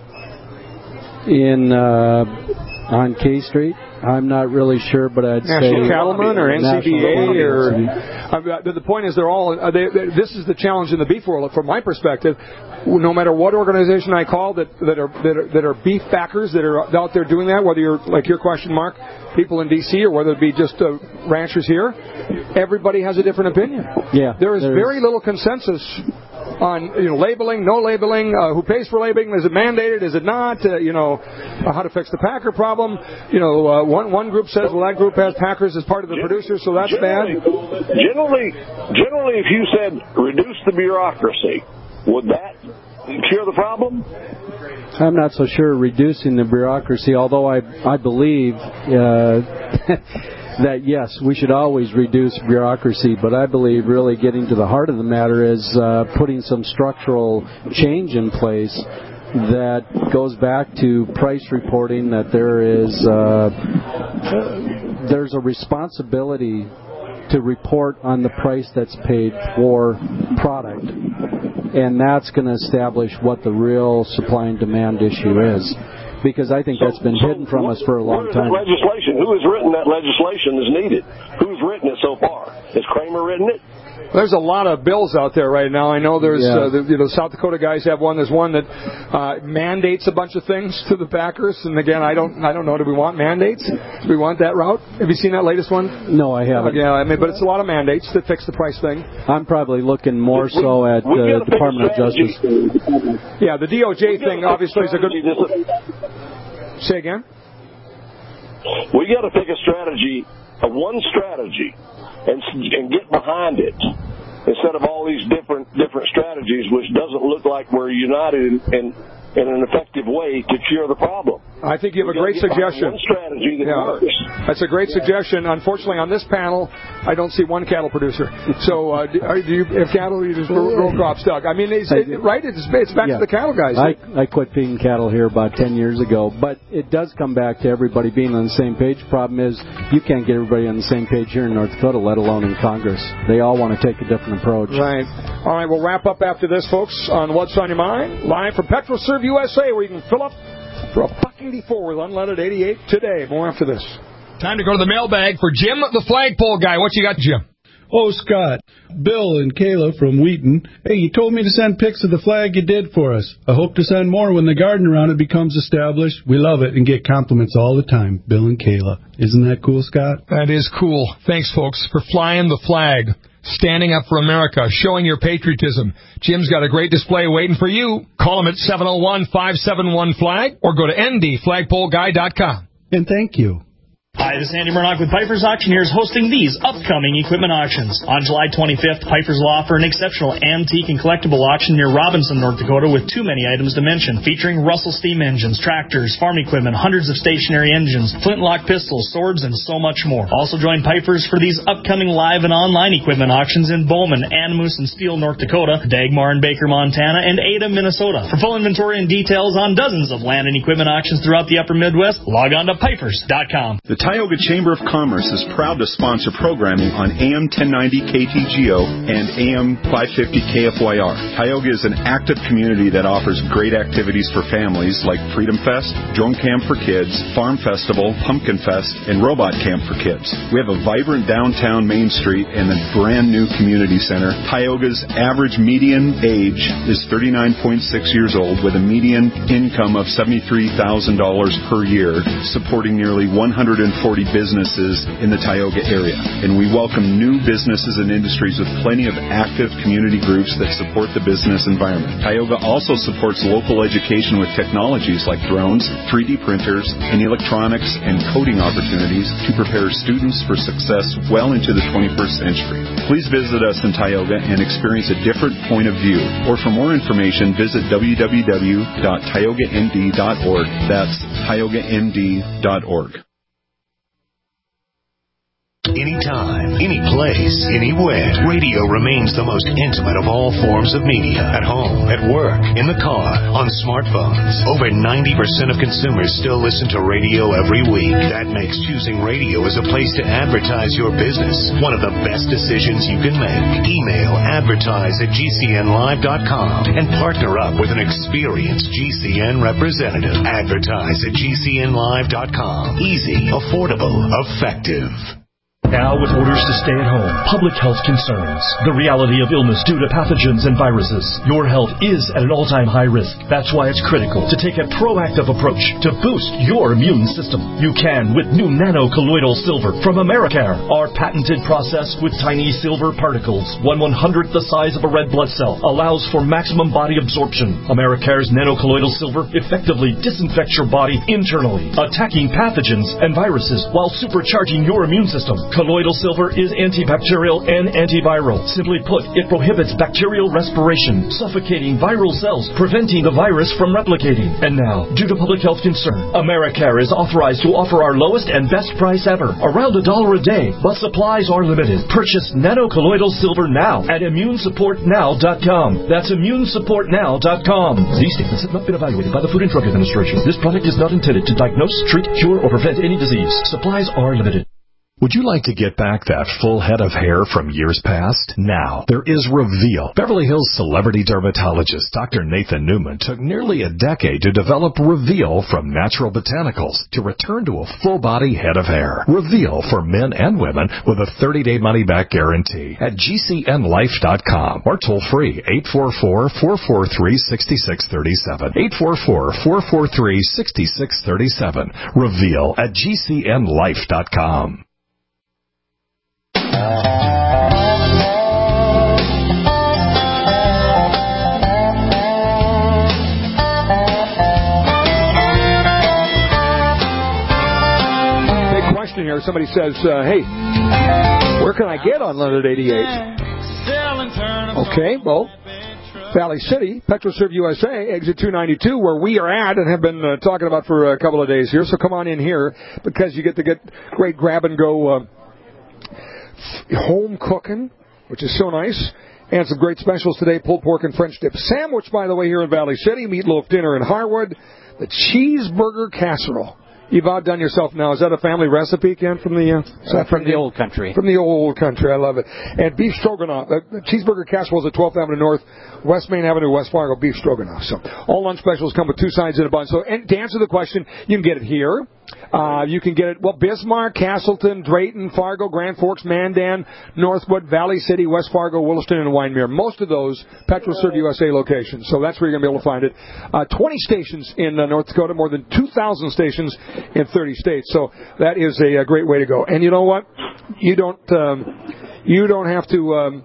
In uh, on K Street? I'm not really sure, but I'd National say National Cattlemen or N C B A or uh, the point is they're all. Uh, they, they, this is the challenge in the beef world, from my perspective. No matter what organization I call that that are that are, that are beef backers that are out there doing that, whether you're like your question, Mark, people in D C or whether it be just uh, ranchers here, everybody has a different opinion. Yeah, there is very little consensus on you know labeling, no labeling, uh, who pays for labeling, is it mandated, is it not, uh, you know, uh, how to fix the packer problem. You know, uh, one one group says, well, that group has packers as part of the producers, so that's generally, bad. Generally, generally, if you said reduce the bureaucracy, would that cure the problem? I'm not so sure reducing the bureaucracy, although I I believe uh, that, yes, we should always reduce bureaucracy, but I believe really getting to the heart of the matter is uh, putting some structural change in place that goes back to price reporting, that there is uh, there's a responsibility to report on the price that's paid for product. And that's going to establish what the real supply and demand issue is. Because I think so, that's been so hidden from what, us for a long time. Legislation. Who has written that legislation is needed? Who's written it so far? Has Kramer written it? There's a lot of bills out there right now. I know there's, yeah. uh, the, you know, South Dakota guys have one. There's one that uh, mandates a bunch of things to the packers. And again, I don't, I don't know. Do we want mandates? Do we want that route? Have you seen that latest one? No, I haven't. Uh, yeah, I mean, but it's a lot of mandates to fix the price thing. I'm probably looking more we, so at the uh, Department of Justice. Yeah, the D O J thing obviously is a good. Say again. We got to pick a strategy, a one strategy, and and get behind it instead of all these different different strategies, which doesn't look like we're united in, in, in an effective way to cure the problem. I think you have a great suggestion. One strategy that yeah, works. That's a great suggestion. Unfortunately, on this panel, I don't see one cattle producer. So, uh, do, do you have cattle? Or you just roll crops, Doug? I mean, it's, it, right? It's, it's back yeah. to the cattle guys. I, I quit feeding cattle here about ten years ago, but it does come back to everybody being on the same page. Problem is, you can't get everybody on the same page here in North Dakota, let alone in Congress. They all want to take a different approach. Right. All right, we'll wrap up after this, folks, on What's on Your Mind. Live from PetroServe U S A, where you can fill up for a buck eighty-four with unleaded eighty-eight today. More after this. Time to go to the mailbag for Jim, the flagpole guy. What you got, Jim? Oh, Scott, Bill and Kayla from Wheaton. Hey, you told me to send pics of the flag you did for us. I hope to send more when the garden around it becomes established. We love it and get compliments all the time, Bill and Kayla. Isn't that cool, Scott? That is cool. Thanks, folks, for flying the flag, standing up for America, showing your patriotism. Jim's got a great display waiting for you. Call him at seven oh one, five seven one, flag or go to n d flagpole guy dot com. And thank you. Hi, this is Andy Murdoch with Piper's Auctioneers hosting these upcoming equipment auctions. On July twenty-fifth, Piper's will offer an exceptional antique and collectible auction near Robinson, North Dakota with too many items to mention, featuring Russell steam engines, tractors, farm equipment, hundreds of stationary engines, flintlock pistols, swords, and so much more. Also join Piper's for these upcoming live and online equipment auctions in Bowman, Animus, and Steele, North Dakota, Dagmar and Baker, Montana, and Ada, Minnesota. For full inventory and details on dozens of land and equipment auctions throughout the upper Midwest, log on to pipers dot com. The Tioga Chamber of Commerce is proud to sponsor programming on A M ten ninety K T G O and A M five fifty K F Y R. Tioga is an active community that offers great activities for families like Freedom Fest, Drone Camp for Kids, Farm Festival, Pumpkin Fest, and Robot Camp for Kids. We have a vibrant downtown Main Street and a brand new community center. Tioga's average median age is thirty-nine point six years old with a median income of seventy-three thousand dollars per year, supporting nearly one hundred forty businesses in the Tioga area. And we welcome new businesses and industries with plenty of active community groups that support the business environment. Tioga also supports local education with technologies like drones, three D printers, and electronics and coding opportunities to prepare students for success well into the twenty-first century. Please visit us in Tioga and experience a different point of view. Or for more information, visit w w w dot tioga n d dot org. That's tioga n d dot org. Anytime, any place, anywhere, radio remains the most intimate of all forms of media. At home, at work, in the car, on smartphones. Over ninety percent of consumers still listen to radio every week. That makes choosing radio as a place to advertise your business one of the best decisions you can make. Email advertise at g c n live dot com and partner up with an experienced G C N representative. Advertise at g c n live dot com. Easy, affordable, effective. Now, with orders to stay at home, public health concerns, the reality of illness due to pathogens and viruses, your health is at an all-time high risk. That's why it's critical to take a proactive approach to boost your immune system. You can with new nano-colloidal silver from Americare. Our patented process with tiny silver particles, one one-hundredth the size of a red blood cell, allows for maximum body absorption. Americare's nano-colloidal silver effectively disinfects your body internally, attacking pathogens and viruses while supercharging your immune system. Colloidal silver is antibacterial and antiviral. Simply put, it prohibits bacterial respiration, suffocating viral cells, preventing the virus from replicating. And now, due to public health concern, Americare is authorized to offer our lowest and best price ever, around a dollar a day, but supplies are limited. Purchase nano-colloidal silver now at immune support now dot com. That's immune support now dot com. These statements have not been evaluated by the Food and Drug Administration. This product is not intended to diagnose, treat, cure, or prevent any disease. Supplies are limited. Would you like to get back that full head of hair from years past? Now, there is Reveal. Beverly Hills celebrity dermatologist Doctor Nathan Newman took nearly a decade to develop Reveal from natural botanicals to return to a full-body head of hair. Reveal for men and women with a thirty-day money-back guarantee at g c n life dot com or toll-free eight four four, four four three, six six three seven. eight four four, four four three, six six three seven. Reveal at g c n life dot com. Big question here. Somebody says, uh, hey, where can I get Unlimited eighty-eight? Okay, well, Valley City, PetroServe U S A, exit two ninety-two, where we are at and have been uh, talking about for a couple of days here. So come on in here because you get to get great grab-and-go uh, home cooking, which is so nice, and some great specials today, pulled pork and French dip sandwich, by the way, here in Valley City, meatloaf dinner in Harwood, the cheeseburger casserole. You've outdone yourself now. Is that a family recipe, Ken, from the... Uh, uh, from the old country. From the old country. I love it. And beef stroganoff. The cheeseburger casserole is at twelfth Avenue North, West Main Avenue, West Fargo, beef stroganoff. So all lunch specials come with two sides and a bun. So and to answer the question, you can get it here Uh, you can get it, well, Bismarck, Castleton, Drayton, Fargo, Grand Forks, Mandan, Northwood, Valley City, West Fargo, Williston, and Wyndmere. Most of those PetroServe U S A locations. So that's where you're going to be able to find it. Uh, twenty stations in uh, North Dakota, more than two thousand stations in thirty states. So that is a, a great way to go. And you know what? You don't, um, you don't have to, um,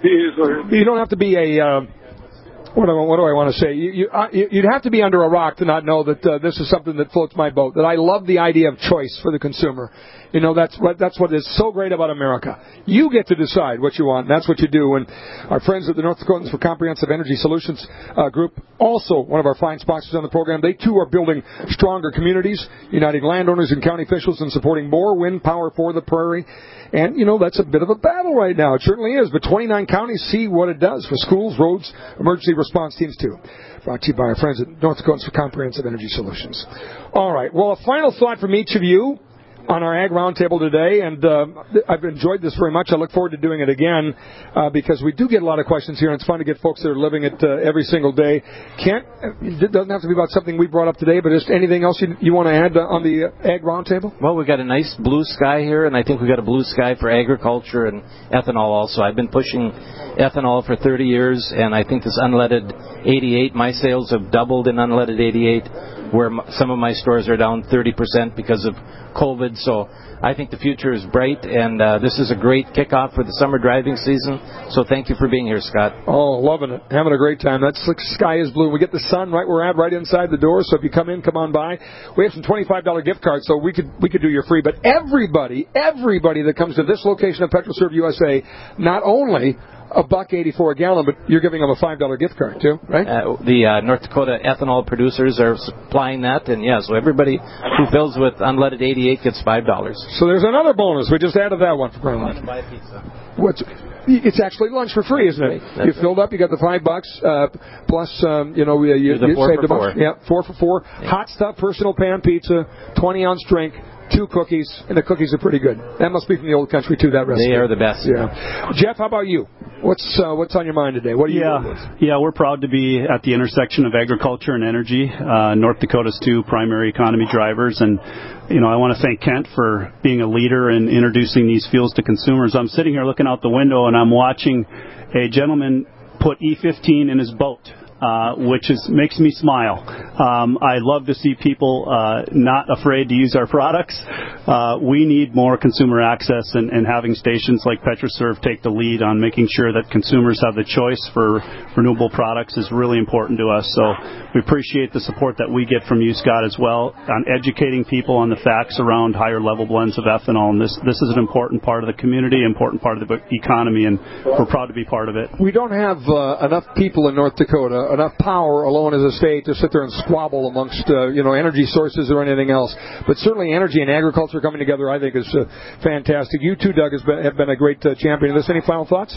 you don't have to be a, uh, What do, I, what do I want to say? You, you, uh, you'd have to be under a rock to not know that uh, this is something that floats my boat, that I love the idea of choice for the consumer. You know, that's what, that's what is so great about America. You get to decide what you want, and that's what you do. And our friends at the North Dakotans for Comprehensive Energy Solutions uh, Group, also one of our fine sponsors on the program, they too are building stronger communities, uniting landowners and county officials and supporting more wind power for the prairie. And, you know, that's a bit of a battle right now. It certainly is. But twenty-nine counties see what it does for schools, roads, emergency response teams, too. Brought to you by our friends at North Dakotans for Comprehensive Energy Solutions. All right. Well, a final thought from each of you on our Ag Roundtable today, and uh, I've enjoyed this very much. I look forward to doing it again uh, because we do get a lot of questions here, and it's fun to get folks that are living it uh, every single day. Kent, it doesn't have to be about something we brought up today, but just anything else you, you want to add uh, on the uh, Ag Roundtable? Well, we've got a nice blue sky here, and I think we've got a blue sky for agriculture and ethanol also. I've been pushing ethanol for thirty years, and I think this unleaded eighty-eight, my sales have doubled in unleaded eighty-eight, where some of my stores are down thirty percent because of COVID. So I think the future is bright, and uh, this is a great kickoff for the summer driving season. So thank you for being here, Scott. Oh, loving it. Having a great time. That's the sky is blue. We get the sun right where we're at, right inside the door. So if you come in, come on by. We have some twenty-five dollars gift cards, so we could we could do your free. But everybody, everybody that comes to this location of PetroServe U S A, not only a buck eighty-four a gallon, but you're giving them a five dollar gift card too, right? Uh, the uh, North Dakota ethanol producers are supplying that, and yeah, so everybody who fills with unleaded eighty-eight gets five dollars. So there's another bonus. We just added that one for crying out loud. Buy a pizza. What's it's actually lunch for free, isn't it? That's you right. filled up, you got the five bucks uh, plus, um, you know, you, you the four saved for a bunch. four. Yeah, four for four. Yeah. Hot stuff, personal pan pizza, twenty ounce drink. Two cookies, and the cookies are pretty good. That must be from the old country, too, that recipe. They are the best. Yeah. Jeff, how about you? What's uh, what's on your mind today? What do you Yeah, yeah, we're proud to be at the intersection of agriculture and energy, uh, North Dakota's two primary economy drivers. And, you know, I want to thank Kent for being a leader in introducing these fuels to consumers. I'm sitting here looking out the window, and I'm watching a gentleman put E fifteen in his boat. Uh, which is makes me smile. Um, I love to see people uh, not afraid to use our products. Uh, we need more consumer access, and, and having stations like PetroServe take the lead on making sure that consumers have the choice for renewable products is really important to us. So we appreciate the support that we get from you, Scott, as well, on educating people on the facts around higher level blends of ethanol. And this this is an important part of the community, important part of the economy, and we're proud to be part of it. We don't have uh, enough people in North Dakota, enough power alone as a state to sit there and squabble amongst, uh, you know, energy sources or anything else. But certainly energy and agriculture coming together, I think, is uh, fantastic. You too, Doug, has been, have been a great uh, champion of this. Any final thoughts?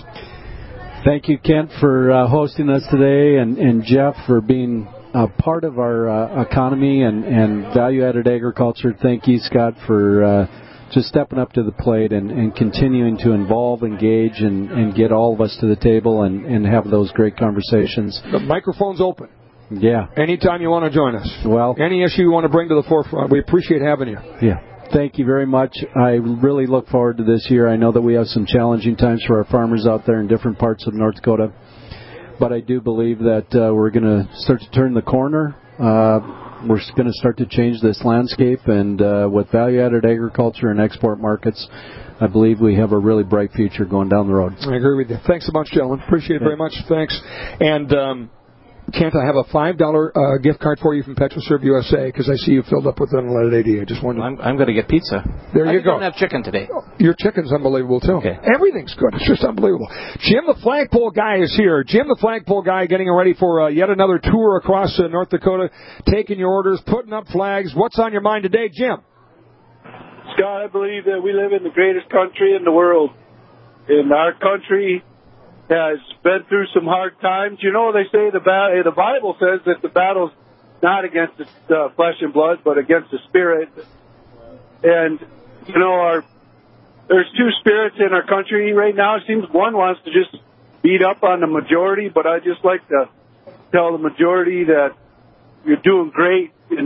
Thank you, Kent, for uh, hosting us today, and, and Jeff for being uh, part of our uh, economy and, and value-added agriculture. Thank you, Scott, for uh, just stepping up to the plate and, and continuing to involve, engage, and, and get all of us to the table and, and have those great conversations. The microphone's open. Yeah. Anytime you want to join us. Well, any issue you want to bring to the forefront, we appreciate having you. Yeah. Thank you very much. I really look forward to this year. I know that we have some challenging times for our farmers out there in different parts of North Dakota, but I do believe that uh, we're going to start to turn the corner. Uh, we're going to start to change this landscape, and uh, with value-added agriculture and export markets, I believe we have a really bright future going down the road. I agree with you. Thanks a bunch, gentlemen. Appreciate it very much. Thanks. And um, Kent, I have a five dollar uh, gift card for you from PetroServe U S A because I see you filled up with unleaded eighty-eight. Just wondering. I'm, I'm going to get pizza. There I you go. I don't have chicken today. Your chicken's unbelievable, too. Okay. Everything's good. It's just unbelievable. Jim, the flagpole guy, is here. Jim, the flagpole guy, getting ready for uh, yet another tour across uh, North Dakota, taking your orders, putting up flags. What's on your mind today, Jim? Scott, I believe that we live in the greatest country in the world. And our country has been through some hard times. You know, they say the ba- the Bible says that the battle's not against the uh, flesh and blood, but against the spirit. And, you know, our there's two spirits in our country right now. It seems one wants to just beat up on the majority, but I just like to tell the majority that you're doing great, and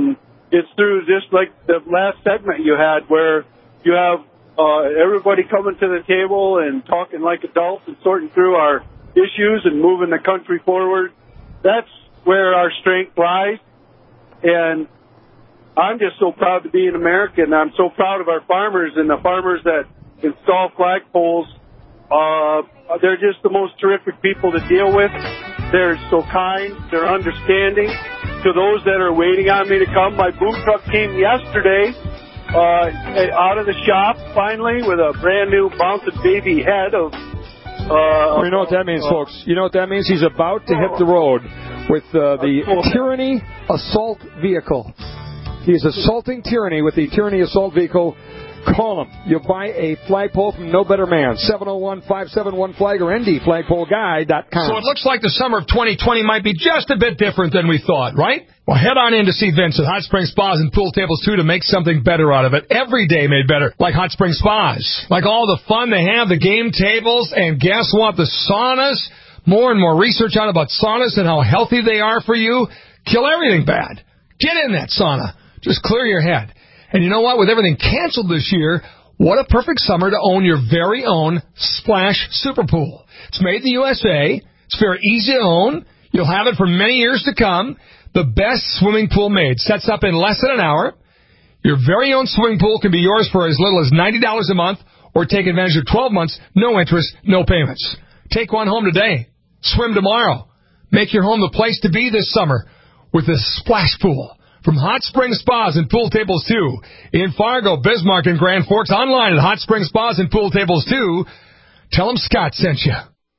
it's through just like the last segment you had where you have uh, everybody coming to the table and talking like adults and sorting through our issues and moving the country forward. That's where our strength lies. And I'm just so proud to be an American. I'm so proud of our farmers and the farmers that install flagpoles. Uh, they're just the most terrific people to deal with. They're so kind. They're understanding. To those that are waiting on me to come, my boom truck came yesterday uh, out of the shop finally with a brand new bouncing baby head of. Uh, well, you know what that means, uh, folks. You know what that means? He's about to hit the road with uh, the Tyranny Assault Vehicle. He's assaulting tyranny with the Tyranny Assault Vehicle. Call him. You'll buy a flagpole from no better man. seven oh one, five seven one, flag or N D flagpole guy dot com. So it looks like the summer of twenty twenty might be just a bit different than we thought, right? Well, head on in to see Vince at Hot Spring Spas and Pool Tables, too, to make something better out of it. Every day made better, like Hot Spring Spas. Like all the fun they have, the game tables, and guess what? The saunas. More and more research out about saunas and how healthy they are for you. Kill everything bad. Get in that sauna. Just clear your head. And you know what? With everything canceled this year, what a perfect summer to own your very own Splash Super Pool. It's made in the U S A. It's very easy to own. You'll have it for many years to come. The best swimming pool made. Sets up in less than an hour. Your very own swimming pool can be yours for as little as ninety dollars a month, or take advantage of twelve months, no interest, no payments. Take one home today. Swim tomorrow. Make your home the place to be this summer with the Splash Pool. From Hot Spring Spas and Pool Tables two in Fargo, Bismarck, and Grand Forks. Online at Hot Spring Spas and Pool Tables two. Tell them Scott sent you.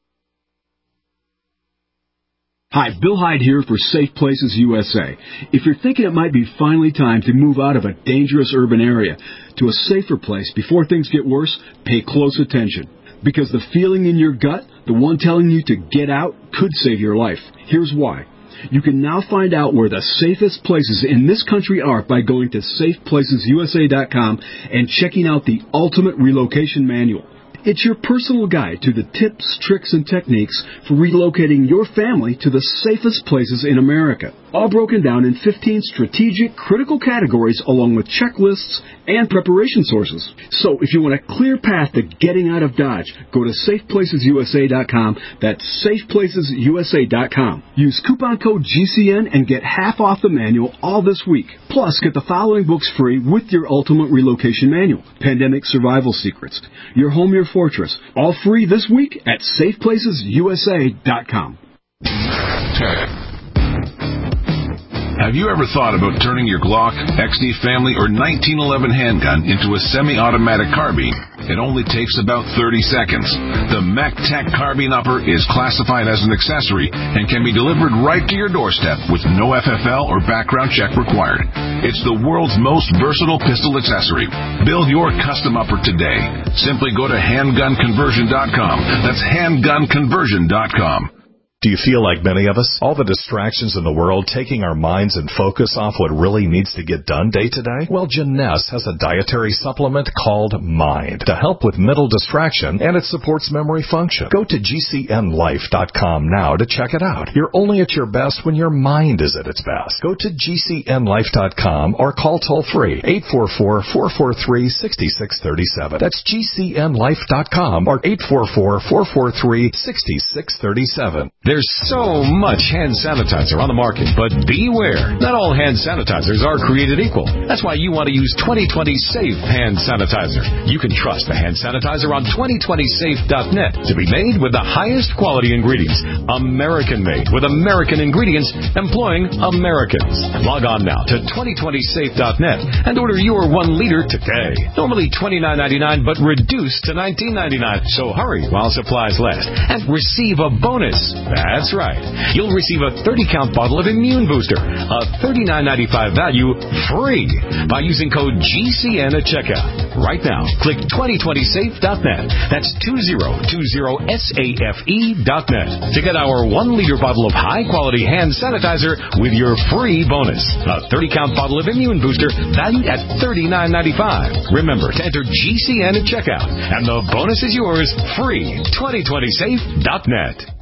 Hi, Bill Hyde here for Safe Places U S A. If you're thinking it might be finally time to move out of a dangerous urban area to a safer place before things get worse, pay close attention. Because the feeling in your gut, the one telling you to get out, could save your life. Here's why. You can now find out where the safest places in this country are by going to safe places U S A dot com and checking out the Ultimate Relocation Manual. It's your personal guide to the tips, tricks, and techniques for relocating your family to the safest places in America. All broken down in fifteen strategic, critical categories along with checklists and preparation sources. So if you want a clear path to getting out of Dodge, go to safe places U S A dot com. That's safe places U S A dot com. Use coupon code G C N and get half off the manual all this week. Plus, get the following books free with your Ultimate Relocation Manual. Pandemic Survival Secrets. Your Home, Your Fortress. All free this week at safe places U S A dot com. Have you ever thought about turning your Glock, X D Family, or nineteen eleven handgun into a semi-automatic carbine? It only takes about thirty seconds. The MacTac Carbine Upper is classified as an accessory and can be delivered right to your doorstep with no F F L or background check required. It's the world's most versatile pistol accessory. Build your custom upper today. Simply go to handgun conversion dot com. That's handgun conversion dot com. Do you feel like many of us? All the distractions in the world taking our minds and focus off what really needs to get done day to day? Well, Jeunesse has a dietary supplement called Mind to help with mental distraction, and it supports memory function. Go to G C N life dot com now to check it out. You're only at your best when your mind is at its best. Go to G C N life dot com or call toll-free eight four four, four four three, six six three seven. That's G C N life dot com or eight four four, four four three, six six three seven. There's so much hand sanitizer on the market, but beware. Not all hand sanitizers are created equal. That's why you want to use twenty twenty Safe Hand Sanitizer. You can trust the hand sanitizer on twenty twenty safe dot net to be made with the highest quality ingredients. American-made with American ingredients employing Americans. Log on now to twenty twenty safe dot net and order your one liter today. Normally twenty-nine ninety-nine, but reduced to nineteen ninety-nine. So hurry while supplies last and receive a bonus. That's right. You'll receive a thirty count bottle of Immune Booster, a thirty-nine ninety-five value, free by using code G C N at checkout. Right now, click twenty twenty safe dot net. That's twenty twenty safe dot net to get our one liter bottle of high-quality hand sanitizer with your free bonus. A thirty count bottle of Immune Booster valued at thirty-nine ninety-five. Remember to enter G C N at checkout, and the bonus is yours free. twenty twenty safe dot net.